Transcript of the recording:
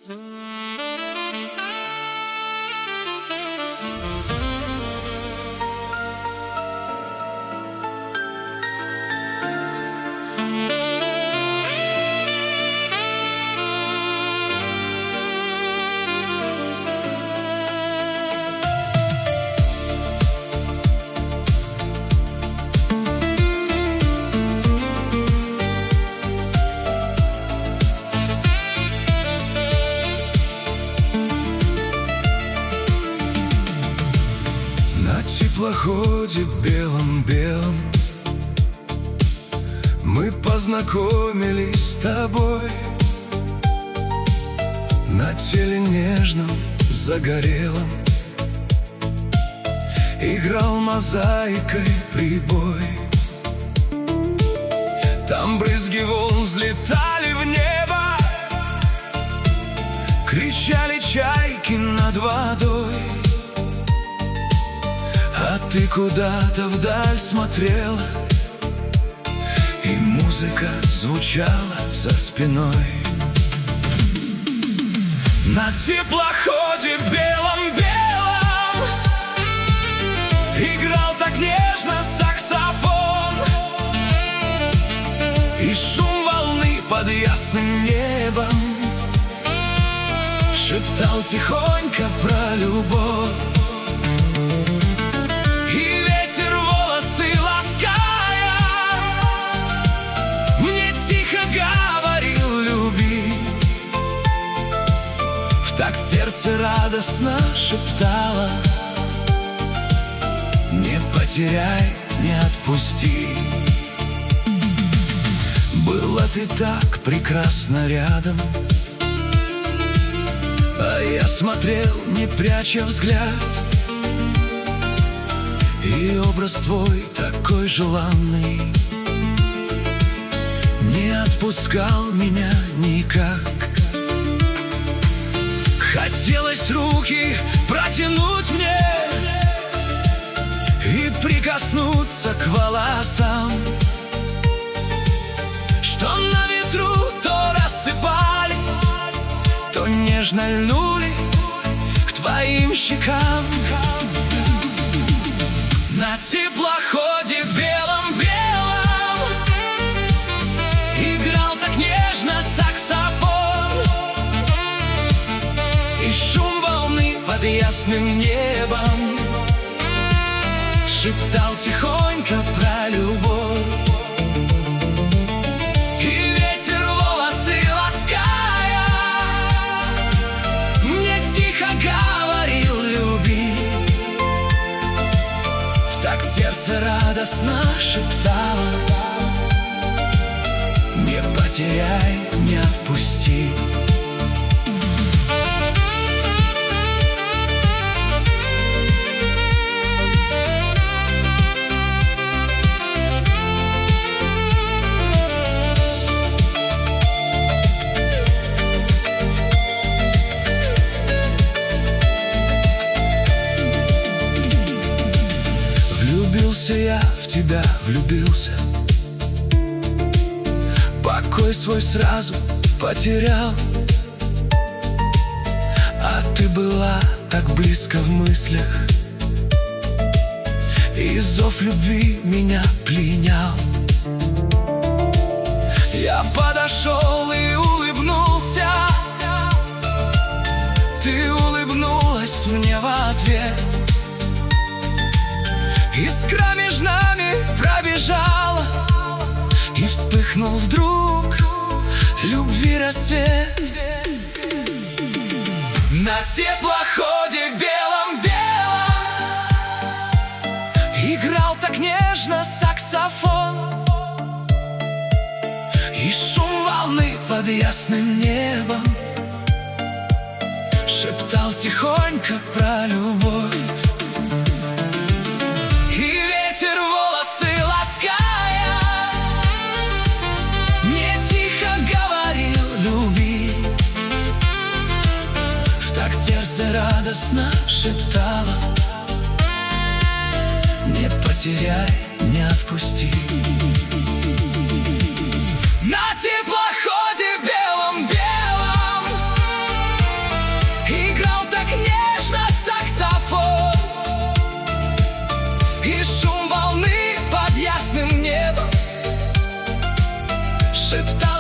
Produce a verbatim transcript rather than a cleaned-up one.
теплоходе белом-белом мы познакомились с тобой. На теле нежном, загорелом играл мозаикой прибой. Там брызги волн взлетали в небо, кричали чайки над водой. А ты куда-то вдаль смотрела, и музыка звучала за спиной. На теплоходе белом-белом играл так нежно саксофон, и шум волны под ясным небом шептал тихонько про любовь. Так сердце радостно шептало: не потеряй, не отпусти. Была ты так прекрасна рядом, а я смотрел, не пряча взгляд, и образ твой такой желанный не отпускал меня никак. Хотелось руки протянуть мне и прикоснуться к волосам, что на ветру то рассыпались, то нежно льнули к твоим щекам. На теплоходе белом-белом играл так нежно саксофон, и шум волны под ясным небом шептал тихонько про любовь. И ветер волосы лаская мне тихо говорил: люби. В такт сердце радостно шептало: не потеряй, не отпусти. Влюбился я в тебя, влюбился, покой свой сразу потерял. А ты была так близко в мыслях, и зов любви меня пленял. Я подошел и улыбнулся, ты улыбнулась мне в ответ. Искра между нами пробежала, и вспыхнул вдруг любви рассвет. На теплоходе белом-белом играл так нежно саксофон, и шум волны под ясным небом шептал тихонько про любовь. Ветер волосы лаская мне тихо говорил: люби. В такт сердце радостно шептало: не потеряй, не отпусти. На теплоходе белом-белом шептал.